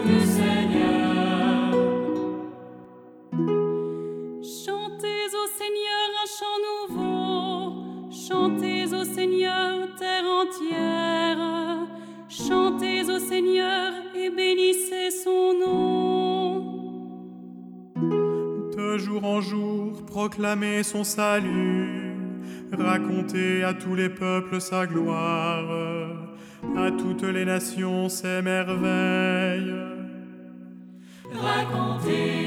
du Seigneur. Chantez au Seigneur un chant nouveau, chantez au Seigneur terre entière, chantez au Seigneur et bénissez son nom. De jour en jour, proclamez son salut, racontez à tous les peuples sa gloire, à toutes les nations ses merveilles. Racontez